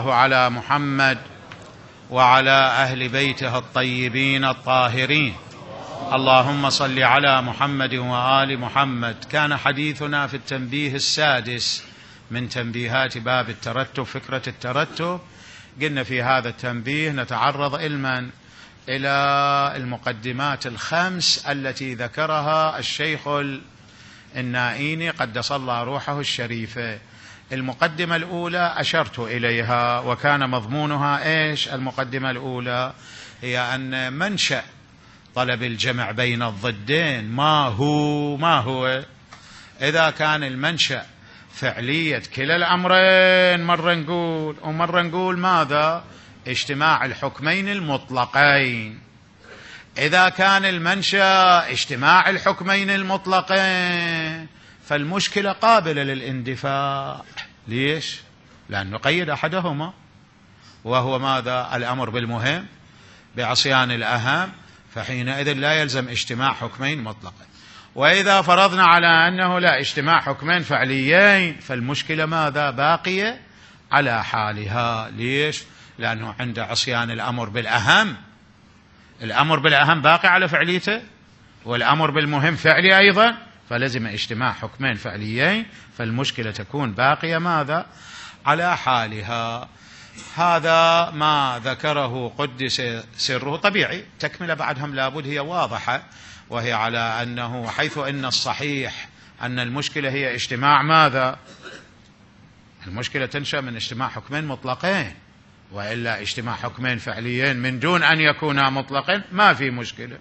على محمد وعلى أهل بيته الطيبين الطاهرين. اللهم صل على محمد وآل محمد. كان حديثنا في التنبيه السادس من تنبيهات باب الترتب، فكرة الترتب. قلنا في هذا التنبيه نتعرض إلى المقدمات الخمس التي ذكرها الشيخ النائيني قدس الله روحه الشريفة. المقدمة الأولى أشرت إليها وكان مضمونها إيش؟ المقدمة الأولى هي أن منشأ طلب الجمع بين الضدين ما هو إذا كان المنشأ فعلية كلا الأمرين، مرة نقول ماذا؟ اجتماع الحكمين المطلقين. إذا كان المنشأ اجتماع الحكمين المطلقين فالمشكلة قابلة للاندفاع. ليش؟ لأنه قيد أحدهما وهو ماذا؟ الأمر بالمهم بعصيان الأهم، فحينئذ لا يلزم اجتماع حكمين مطلقين. وإذا فرضنا على أنه لا اجتماع حكمين فعليين فالمشكلة ماذا؟ باقية على حالها. ليش؟ لأنه عند عصيان الأمر بالأهم، الأمر بالأهم باقي على فعليته والأمر بالمهم فعلي أيضا، فلزم اجتماع حكمين فعليين، فالمشكلة تكون باقية ماذا؟ على حالها. هذا ما ذكره قدس سره. طبيعي تكملة بعدهم لابد هي واضحة، وهي على أنه حيث إن الصحيح أن المشكلة هي اجتماع ماذا؟ المشكلة تنشأ من اجتماع حكمين مطلقين، وإلا اجتماع حكمين فعليين من دون أن يكونا مطلقين ما في مشكلة.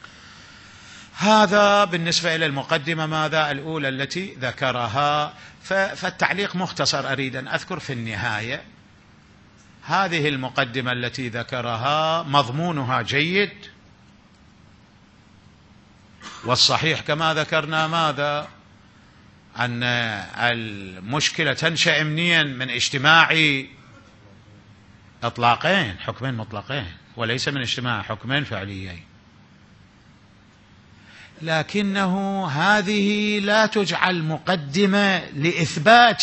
هذا بالنسبة إلى المقدمة ماذا؟ الأولى التي ذكرها. فالتعليق مختصر أريد أن أذكر في النهاية. هذه المقدمة التي ذكرها مضمونها جيد، والصحيح كما ذكرنا ماذا؟ أن المشكلة تنشأ من اجتماع إطلاقين، حكمين مطلقين، وليس من اجتماع حكمين فعليين. لكنه هذه لا تجعل مقدمة لإثبات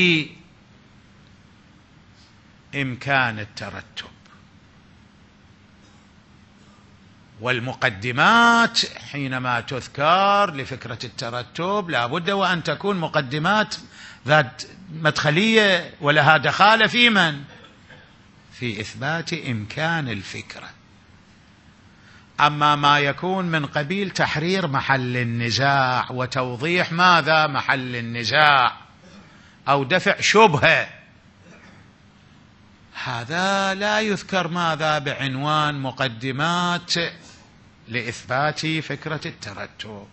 إمكان الترتب. والمقدمات حينما تذكر لفكرة الترتب لابد وأن تكون مقدمات ذات مدخلية ولها دخالة في إثبات إمكان الفكرة. أما ما يكون من قبيل تحرير محل النزاع وتوضيح ماذا؟ محل النزاع أو دفع شبهة، هذا لا يذكر ماذا؟ بعنوان مقدمات لإثبات فكرة الترتب.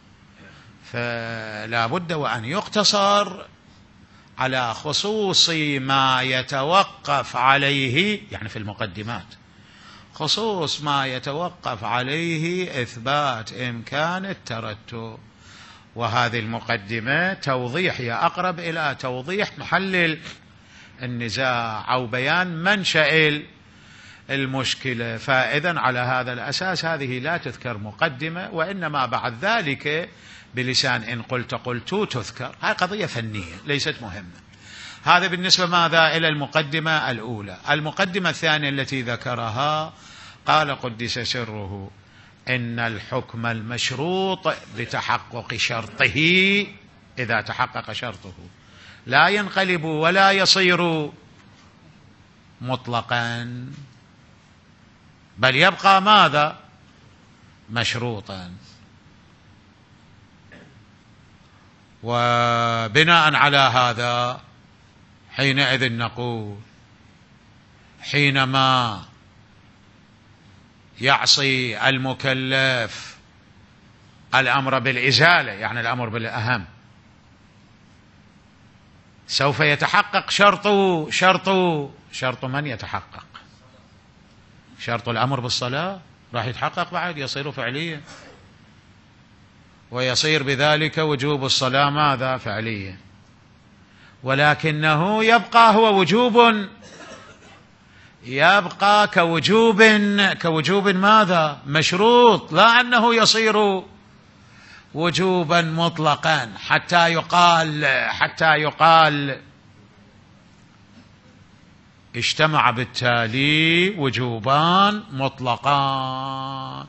فلا بد وأن يقتصر على خصوص ما يتوقف عليه، يعني في المقدمات خصوص ما يتوقف عليه إثبات إمكان الترتب. وهذه المقدمة توضيح، هي أقرب إلى توضيح محل النزاع أو بيان منشأ المشكلة. فإذن على هذا الأساس هذه لا تذكر مقدمة، وإنما بعد ذلك بلسان إن قلت تذكر. هذه قضية فنية ليست مهمة. هذا بالنسبة ماذا؟ إلى المقدمة الأولى. المقدمة الثانية التي ذكرها قال قدس سره إن الحكم المشروط بتحقق شرطه، إذا تحقق شرطه لا ينقلب ولا يصير مطلقا، بل يبقى ماذا؟ مشروطا. وبناء على هذا حينئذ نقول حينما يعصي المكلف الأمر بالإزالة، يعني الأمر بالأهم، سوف يتحقق شرط من يتحقق؟ شرط الأمر بالصلاة راح يتحقق بعد، يصير فعليا، ويصير بذلك وجوب الصلاة ماذا؟ فعليا. ولكنه يبقى هو وجوب، يبقى كوجوب ماذا؟ مشروط، لا أنه يصير وجوبا مطلقا حتى يقال اجتمع بالتالي وجوبان مطلقان.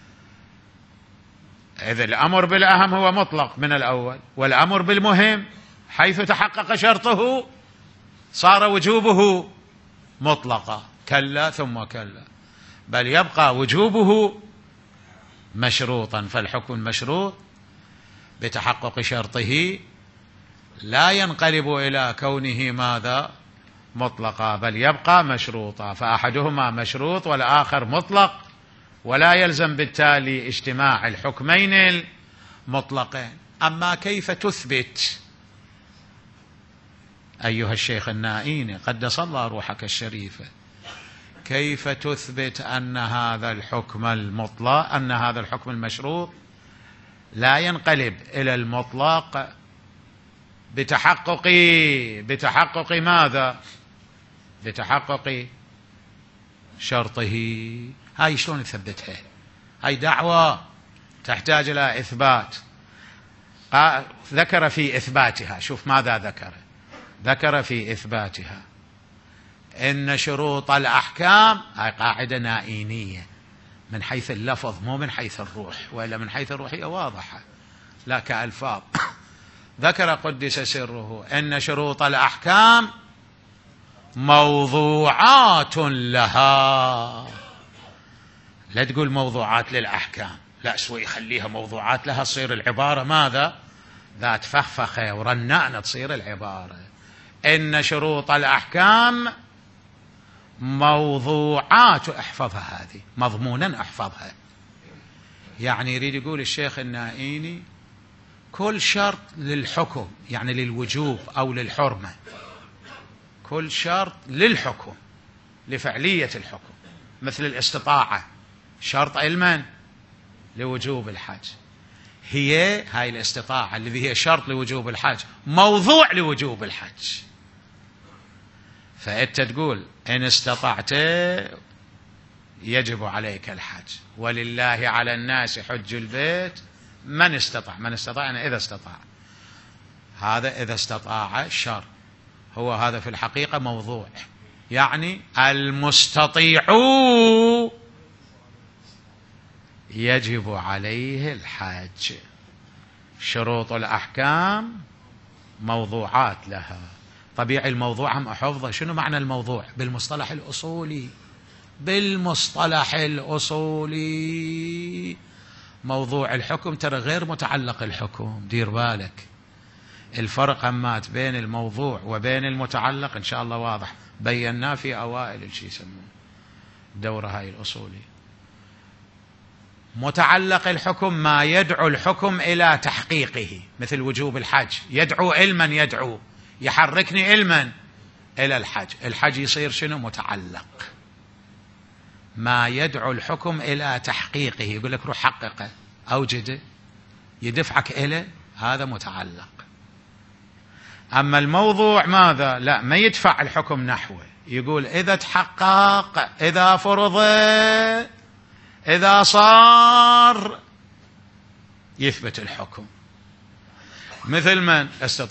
إذا الأمر بالأهم هو مطلق من الأول، والأمر بالمهم حيث تحقق شرطه صار وجوبه مطلقا. كلا ثم كلا، بل يبقى وجوبه مشروطا. فالحكم المشروط بتحقق شرطه لا ينقلب إلى كونه ماذا؟ مطلقا، بل يبقى مشروطا. فأحدهما مشروط والآخر مطلق، ولا يلزم بالتالي اجتماع الحكمين المطلقين. أما كيف تثبت أيها الشيخ النائيني قدس الله روحك الشريفة، كيف تثبت أن هذا الحكم المطلق، أن هذا الحكم المشروط لا ينقلب إلى المطلق بتحقق ماذا؟ بتحقق شرطه. هاي شلون نثبتها؟ هاي دعوة تحتاج إلى إثبات. ذكر في إثباتها، شوف ماذا ذكر في إثباتها إن شروط الأحكام، هاي قاعدة نائينية من حيث اللفظ مو من حيث الروح، وإلا من حيث الروح هي واضحة لا كألفاظ. ذكر قدس سره إن شروط الأحكام موضوعات لها. لا تقول موضوعات للأحكام، لا سوي خليها موضوعات لها، تصير العبارة ماذا؟ ذات فخفخة ورنانة تصير العبارة. إن شروط الأحكام موضوعات، احفظها هذه مضمونا، احفظها. يعني يريد يقول الشيخ النائيني كل شرط للحكم، يعني للوجوب أو للحرمة، كل شرط للحكم لفعلية الحكم، مثل الاستطاعة شرط علما لوجوب الحج، هاي الاستطاعة الذي هي شرط لوجوب الحج موضوع لوجوب الحج. فأنت تقول إن استطعت يجب عليك الحج، ولله على الناس حج البيت من استطاع. من استطاع يعني إذا استطاع، هذا إذا استطاع شرط، هو هذا في الحقيقة موضوع، يعني المستطيع يجب عليه الحج. شروط الأحكام موضوعات لها. طبيعي الموضوع هم أحفظه. شنو معنى الموضوع بالمصطلح الأصولي؟ بالمصطلح الأصولي موضوع الحكم ترى غير متعلق الحكم، دير بالك. الفرق همات بين الموضوع وبين المتعلق إن شاء الله واضح، بيناه في أوائل الشيء يسمونه الدورة هاي الأصولي. متعلق الحكم ما يدعو الحكم إلى تحقيقه، مثل وجوب الحج، يدعو علما، يدعو يحركني علما إلى الحج. الحج يصير شنو؟ متعلق. ما يدعو الحكم إلى تحقيقه، يقول لك روح حققه، أوجده، يدفعك إليه، هذا متعلق. أما الموضوع ماذا؟ لا، ما يدفع الحكم نحوه، يقول إذا تحقق، إذا فرض، إذا صار يثبت الحكم. مثل من؟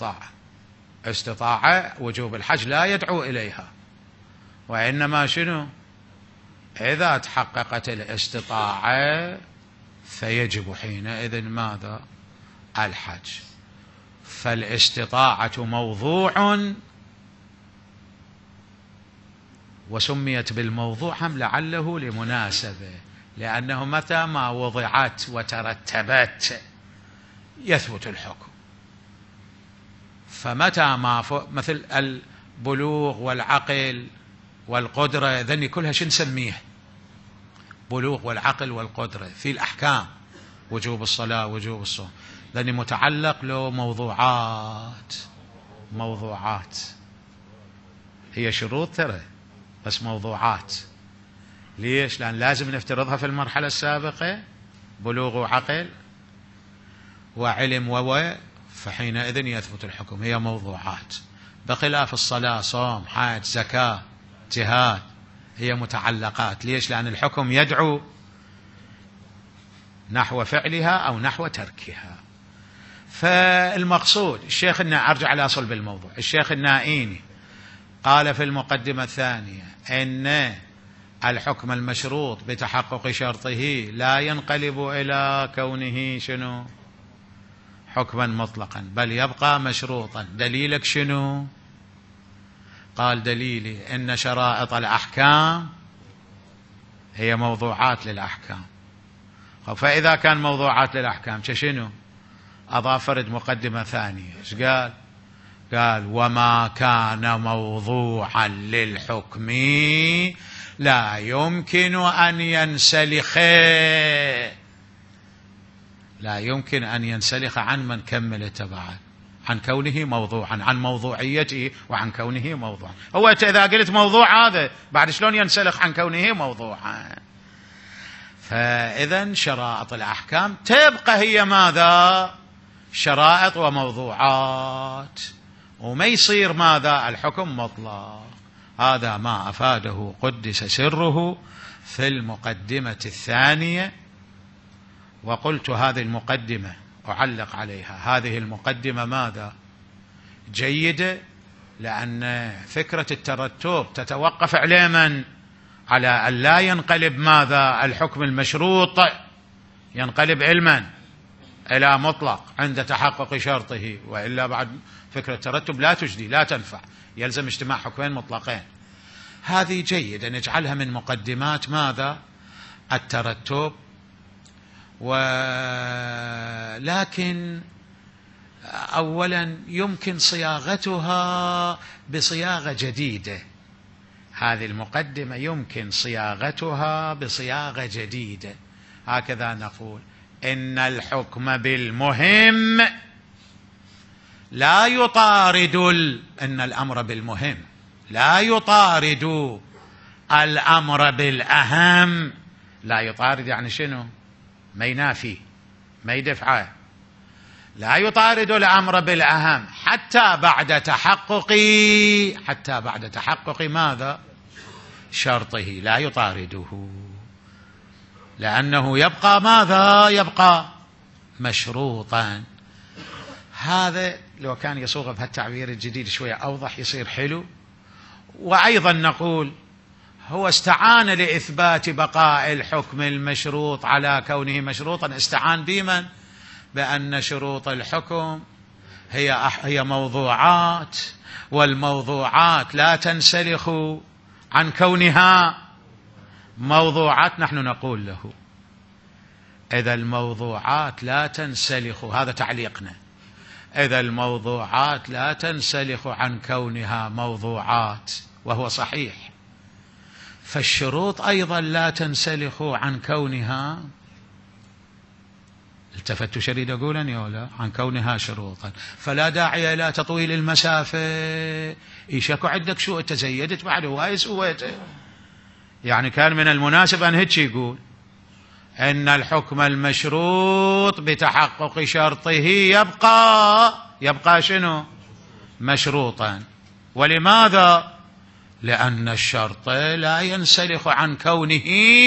استطاع وجوب الحج لا يدعو إليها، وإنما شنو؟ إذا تحققت الاستطاعة فيجب حينئذ ماذا؟ الحج. فالاستطاعة موضوع، وسميت بالموضوع هم لعله لمناسبة، لأنه متى ما وضعت وترتبت يثبت الحكم. فمتى ما مثل البلوغ والعقل والقدرة، ذني كلها شو نسميه؟ بلوغ والعقل والقدرة في الأحكام، وجوب الصلاة وجوب الصوم، ذني متعلق له موضوعات. هي شروط ترى بس موضوعات. ليش؟ لأن لازم نفترضها في المرحلة السابقة، بلوغ وعقل وعلم فحينئذ يثبت الحكم. هي موضوعات، بخلاف الصلاة، صوم، حج، زكاة، جهاد، هي متعلقات. ليش؟ لأن الحكم يدعو نحو فعلها أو نحو تركها. فالمقصود الشيخ أرجع على صلب الموضوع. الشيخ النائيني قال في المقدمة الثانية إن الحكم المشروط بتحقق شرطه لا ينقلب إلى كونه شنو؟ حكما مطلقا، بل يبقى مشروطا. دليلك شنو؟ قال دليلي إن شرائط الأحكام هي موضوعات للأحكام. فإذا كان موضوعات للأحكام شنو؟ أضاف فرد مقدمة ثانية. إيش قال؟ قال وما كان موضوعا للحكم لا يمكن أن ينسلخ، لا يمكن أن ينسلخ عن من كمل تبعا، عن كونه موضوعا، عن موضوعيته وعن كونه موضوعا. هو إذا قلت موضوع هذا بعد شلون ينسلخ عن كونه موضوعا؟ فإذا شرائط الأحكام تبقى هي ماذا؟ شرائط وموضوعات، وما يصير ماذا؟ الحكم مطلق. هذا ما أفاده قدس سره في المقدمة الثانية. وقلت هذه المقدمة أعلق عليها، هذه المقدمة ماذا؟ جيدة، لأن فكرة الترتب تتوقف علما على أن لا ينقلب ماذا؟ الحكم المشروط ينقلب علما إلى مطلق عند تحقق شرطه، وإلا بعد فكرة الترتب لا تجدي، لا تنفع، يلزم اجتماع حكمين مطلقين. هذه جيدة نجعلها من مقدمات ماذا؟ الترتب. ولكن أولا يمكن صياغتها بصياغة جديدة، هذه المقدمة يمكن صياغتها بصياغة جديدة. هكذا نقول إن الحكم بالمهم لا يطارد إن الأمر بالمهم لا يطارد الأمر بالأهم. لا يطارد يعني شنو؟ ما ينافي، ما يدفعه. لا يطارد الأمر بالأهم حتى بعد تحقق ماذا؟ شرطه، لا يطارده، لأنه يبقى ماذا؟ يبقى مشروطا. هذا لو كان يصوغ بهالتعبير الجديد شوية أوضح يصير حلو. وأيضا نقول هو استعان لإثبات بقاء الحكم المشروط على كونه مشروطا، استعان بمن؟ بأن شروط الحكم هي موضوعات، والموضوعات لا تنسلخ عن كونها موضوعات. نحن نقول له إذا الموضوعات لا تنسلخ، هذا تعليقنا، إذا الموضوعات لا تنسلخ عن كونها موضوعات، وهو صحيح، فالشروط أيضا لا تنسلخ عن كونها، التفت شريد أقولا يا ولا، عن كونها شروطا، فلا داعي إلى تطويل المسافة. إيشكو عندك شو أنت زيدت بعد هواي سويته؟ يعني كان من المناسب أن هيك يقول إن الحكم المشروط بتحقق شرطه يبقى شنو؟ مشروطا. ولماذا؟ لأن الشرط لا ينسلخ عن كونه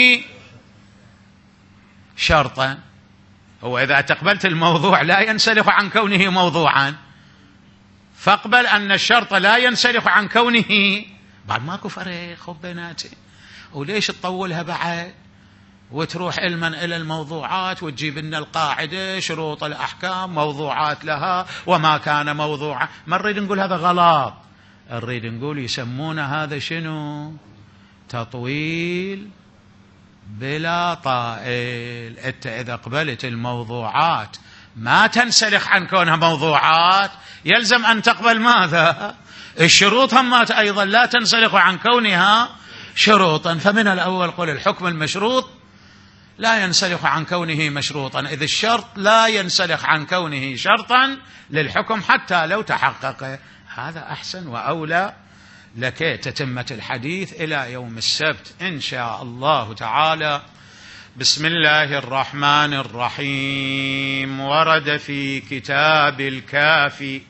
شرطا. هو إذا تقبلت الموضوع لا ينسلخ عن كونه موضوعا، فاقبل أن الشرط لا ينسلخ عن كونه. بعد ماكو فرق خب بيناتي، وليش تطولها بعد وتروح علما إلى الموضوعات وتجيب لنا القاعدة شروط الأحكام موضوعات لها وما كان موضوعا؟ ما نريد نقول هذا غلط، نريد نقول يسمون هذا شنو؟ تطويل بلا طائل. أنت إذا قبلت الموضوعات ما تنسلخ عن كونها موضوعات، يلزم أن تقبل ماذا؟ الشروط هم أيضا لا تنسلخ عن كونها شروطا. فمن الأول قل الحكم المشروط لا ينسلخ عن كونه مشروطا، إذ الشرط لا ينسلخ عن كونه شرطا للحكم حتى لو تحقق. هذا أحسن وأولى لك تتمة الحديث إلى يوم السبت إن شاء الله تعالى. بسم الله الرحمن الرحيم. ورد في كتاب الكافي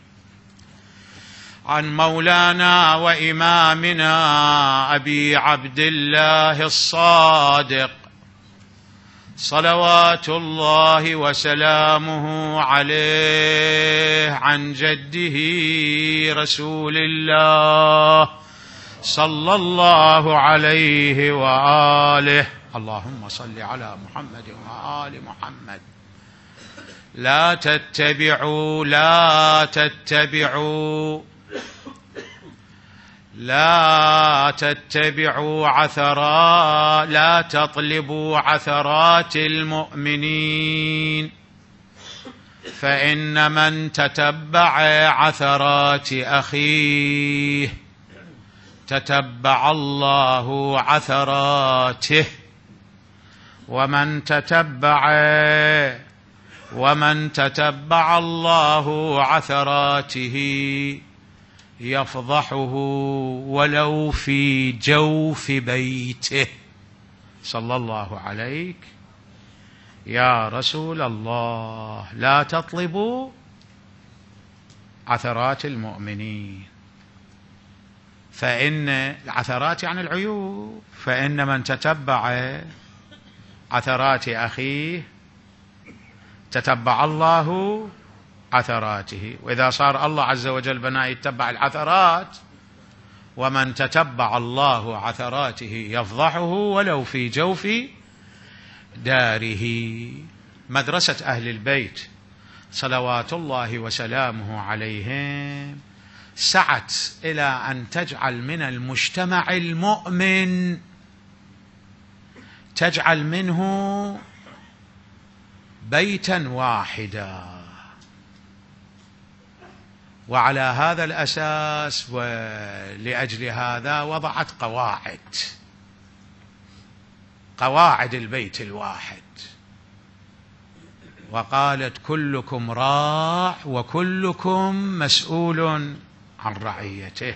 عن مولانا وإمامنا أبي عبد الله الصادق صلوات الله وسلامه عليه عن جده رسول الله صلى الله عليه وآله. اللهم صل على محمد وآل محمد. لا تتبعوا لا تطلبوا عثرات المؤمنين، فإن من تتبع عثرات أخيه تتبع الله عثراته، ومن تتبع الله عثراته يفضحه ولو في جوف بيته. صلى الله عليك يا رسول الله. لا تطلبوا عثرات المؤمنين، فإن العثرات يعني العيوب، فإن من تتبع عثرات أخيه تتبع الله عثراته. وإذا صار الله عز وجل بنا يتبع العثرات، ومن تتبع الله عثراته يفضحه ولو في جوف داره. مدرسة أهل البيت صلوات الله وسلامه عليهم سعت إلى أن تجعل من المجتمع المؤمن، تجعل منه بيتا واحدا. وعلى هذا الأساس ولأجل هذا وضعت قواعد البيت الواحد، وقالت كلكم راع وكلكم مسؤول عن رعيته.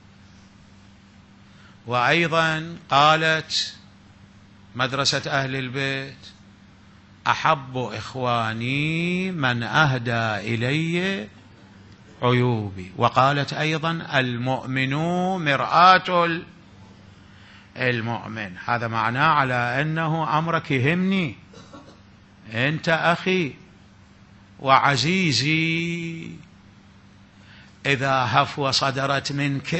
وأيضا قالت مدرسة أهل البيت أحب إخواني من أهدى إلي عيوبي. وقالت أيضا المؤمن مرآة المؤمن. هذا معناه على أنه أمرك يهمني، أنت أخي وعزيزي، إذا هفوة صدرت منك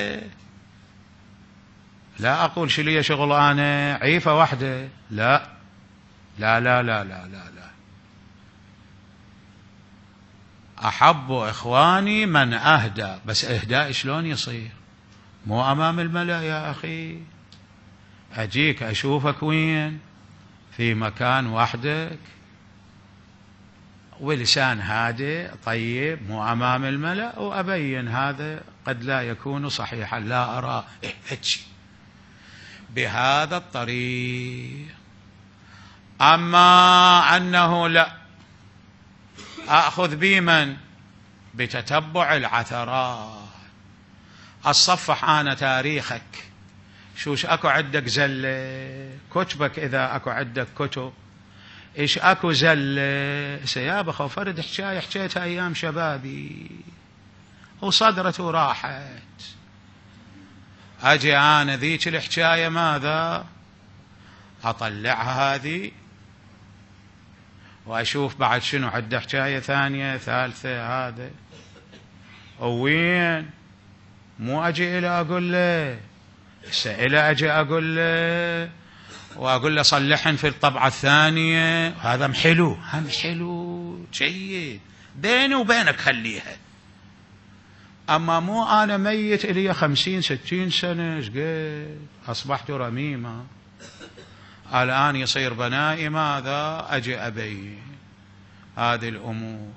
لا أقول شلي شغل أنا عيفة واحدة، لا لا لا لا لا لا, لا. أحب إخواني من أهدى. بس إهداء شلون يصير؟ مو أمام الملأ يا أخي، أجيك أشوفك وين في مكان وحدك ولسان هادئ طيب، مو أمام الملأ، وأبين هذا قد لا يكون صحيحا، لا أرى هيك بهذا الطريق. أما أنه لا أخذ بمن بتتبع العثرات، أصفح أنا تاريخك، شوش أكو عندك زلة كتبك، إذا أكو عندك كتب إيش أكو زلة سيابة خوفرد حكاية حكيتها أيام شبابي وصدرت وراحت. أجي أنا ذيك الحكاية ماذا أطلعها هذه وأشوف بعد شنو عنده حكاية ثانية ثالثة. هذا وين مو أجي إلى أقول له إلى أجي أقول له وأقول له صلحن في الطبعة الثانية، هذا محلو هم حلو جيد بيني وبينك خليها. أما مو أنا ميت إلي 50-60 سنة شقد أصبحت رميمة، الآن يصير بنائي ماذا أجي أبين هذه الأمور.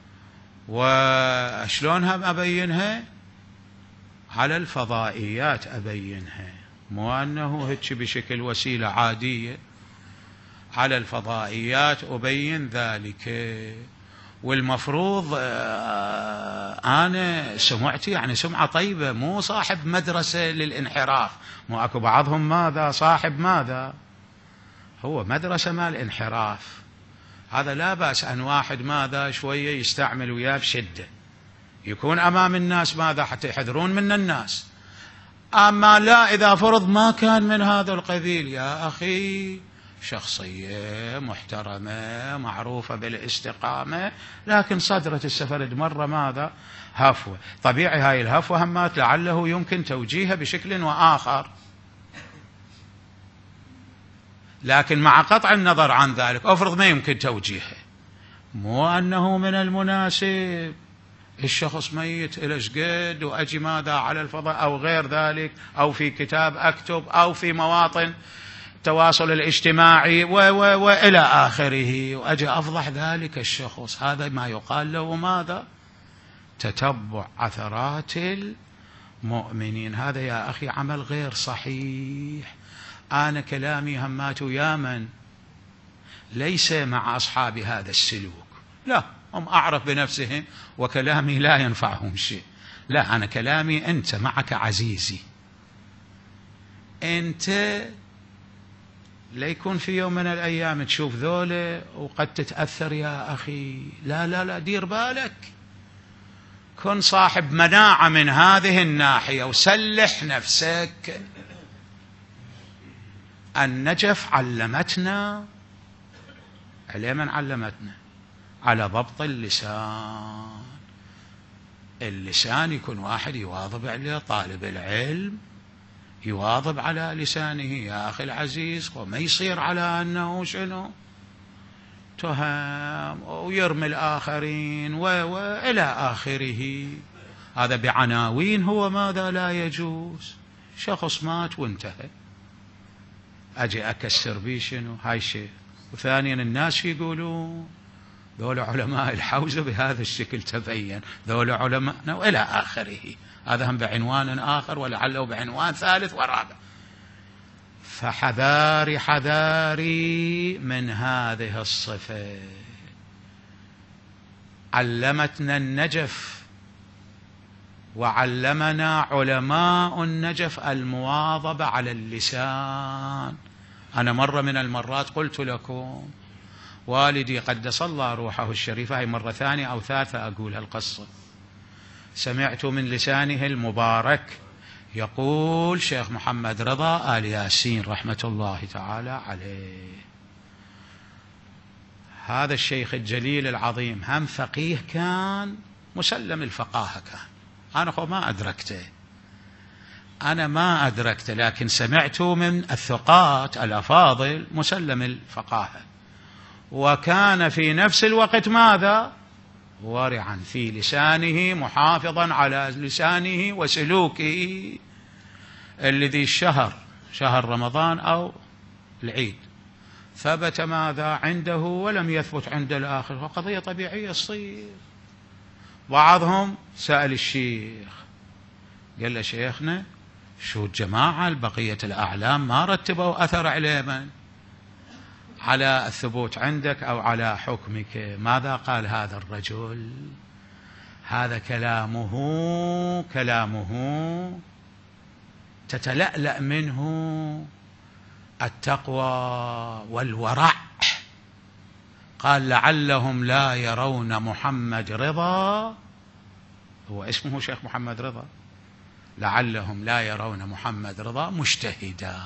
وشلونها أبينها؟ على الفضائيات أبينها، مو أنه هيك بشكل وسيلة عادية، على الفضائيات أبين ذلك. والمفروض أنا سمعتي يعني سمعة طيبة، مو صاحب مدرسة للانحراف. مو أكو بعضهم ماذا صاحب ماذا هو مدرسة مال الانحراف. هذا لا بأس أن واحد ماذا شوية يستعمل وياه بشدة، يكون أمام الناس ماذا حتى يحذرون من الناس. أما لا إذا فرض ما كان من هذا القبيل، يا أخي شخصية محترمة معروفة بالاستقامة، لكن صدرت السفرد مرة ماذا؟ هفوة. طبيعي هاي الهفوة همات لعله يمكن توجيهها بشكل وآخر، لكن مع قطع النظر عن ذلك افرض ما يمكن توجيهه، مو أنه من المناسب الشخص ميت إلى شقد وأجي ماذا على الفضاء أو غير ذلك، أو في كتاب أكتب، أو في مواطن التواصل الاجتماعي وإلى آخره، وأجي أفضح ذلك الشخص. هذا ما يقال له ماذا؟ تتبع عثرات المؤمنين. هذا يا أخي عمل غير صحيح. أنا كلامي همات يا من ليس مع أصحاب هذا السلوك، لا، هم أعرف بنفسهم وكلامي لا ينفعهم شيء. لا، أنا كلامي أنت معك عزيزي، أنت ليكون في يوم من الأيام تشوف ذوله وقد تتأثر يا أخي. لا لا لا، دير بالك، كن صاحب مناعة من هذه الناحية وسلح نفسك. النجف علمتنا، على من علمتنا؟ على ضبط اللسان. اللسان يكون واحد يواظب عليه، طالب العلم يواظب على لسانه يا أخي العزيز، وما يصير على أنه شنو تهم ويرمي الآخرين وإلى آخره. هذا بعناوين هو ماذا لا يجوز. شخص مات وانتهى، أجي أكسر بيه شنو هاي شيء. وثانيا الناس يقولون ذول علماء الحوزة بهذا الشكل تبين، ذول علماء وإلى آخره. هذا هم بعنوان آخر ولعله بعنوان ثالث ورابع. فحذاري حذاري من هذه الصفة. علمتنا النجف وعلمنا علماء النجف المواظبة على اللسان. أنا مرة من المرات قلت لكم والدي قدس الله روحه الشريفة، هي مرة ثانية أو ثالثة أقول هالقصة، سمعت من لسانه المبارك يقول شيخ محمد رضا آل ياسين رحمة الله تعالى عليه، هذا الشيخ الجليل العظيم هم فقيه كان، مسلم الفقاهة كان. أنا ما أدركته، لكن سمعت من الثقات الأفاضل مسلم الفقاهة، وكان في نفس الوقت ماذا؟ ورعا في لسانه، محافظا على لسانه وسلوكه. الذي شهر رمضان أو العيد ثبت ماذا عنده ولم يثبت عند الآخر، وقضية طبيعية تصير. بعضهم سأل الشيخ قال له شيخنا شو الجماعة البقية الأعلام ما رتبوا أثر عليه من على الثبوت عندك أو على حكمك؟ ماذا قال هذا الرجل؟ هذا كلامه تتلألأ منه التقوى والورع. قال لعلهم لا يرون محمد رضا، هو اسمه شيخ محمد رضا، لعلهم لا يرون محمد رضا مجتهدا.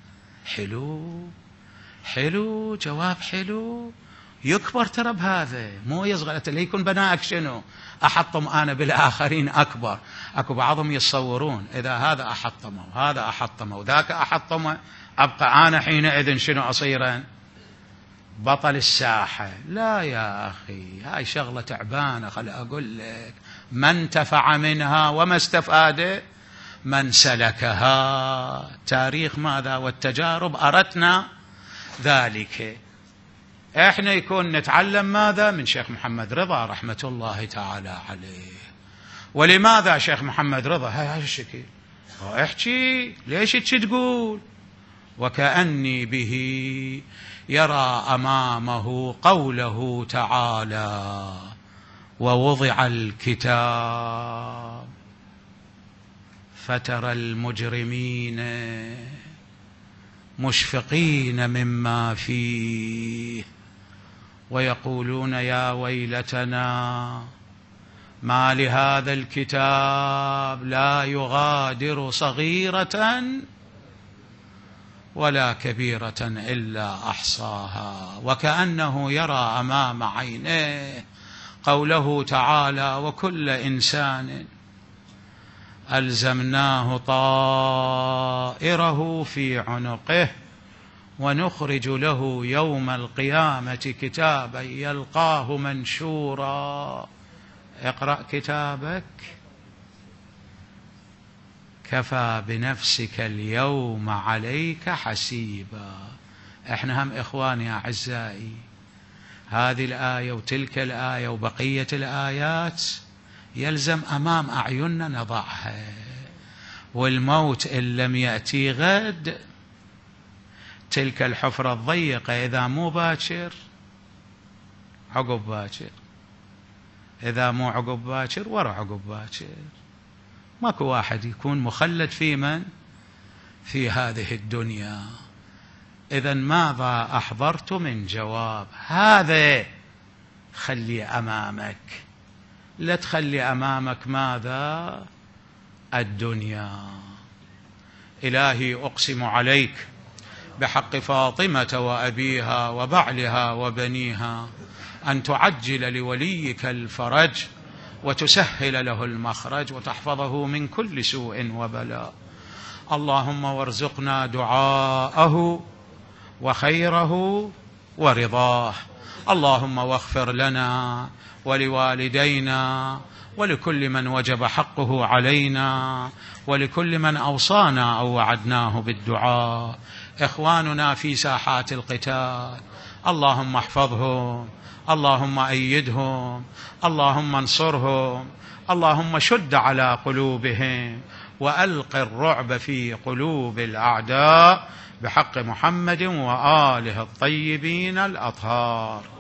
حلو، جواب حلو، يكبر ترى بهذا مو يصغر. ليكن بنائك شنو أحطم أنا بالآخرين أكبر. أكو بعضهم يتصورون إذا هذا أحطمه وهذا أحطمه وذاك أحطمه أبقى أنا حينئذ شنو أصيرا بطل الساحة. لا يا أخي، هاي شغلة تعبانة. خل أقول لك ما انتفع منها وما استفاد من سلكها. تاريخ ماذا والتجارب أردنا ذلك. احنا يكون نتعلم ماذا من شيخ محمد رضا رحمة الله تعالى عليه. ولماذا شيخ محمد رضا هذا الشكل؟ احكي ليش تقول وكأني به يرى أمامه قوله تعالى ووضع الكتاب فترى المجرمين مشفقين مما فيه ويقولون يا ويلتنا ما لهذا الكتاب لا يغادر صغيرة ولا كبيرة إلا أحصاها، وكأنه يرى أمام عينيه قوله تعالى: وكل إنسان ألزمناه طائره في عنقه ونخرج له يوم القيامة كتابا يلقاه منشورا اقرأ كتابك كفى بنفسك اليوم عليك حسيبا. احنا هم إخواني يا أعزائي، هذه الآية وتلك الآية وبقية الآيات يلزم أمام أعيننا نضعها، والموت إن لم يأتي غد تلك الحفرة الضيقة إذا مو باكر عقب باكر، إذا مو عقب باكر ورا عقب باكر. ماكو واحد يكون مخلد في من؟ في هذه الدنيا. إذن ماذا أحضرت من جواب؟ هذا خلي أمامك، لا تخلي أمامك ماذا؟ الدنيا. إلهي أقسم عليك بحق فاطمة وأبيها وبعلها وبنيها أن تعجل لوليك الفرج وتسهل له المخرج وتحفظه من كل سوء وبلاء. اللهم وارزقنا دعاءه وخيره ورضاه. اللهم واغفر لنا ولوالدينا ولكل من وجب حقه علينا ولكل من أوصانا أو وعدناه بالدعاء. إخواننا في ساحات القتال اللهم احفظهم، اللهم أيدهم، اللهم انصرهم، اللهم شد على قلوبهم وألق الرعب في قلوب الأعداء بحق محمد وآله الطيبين الأطهار.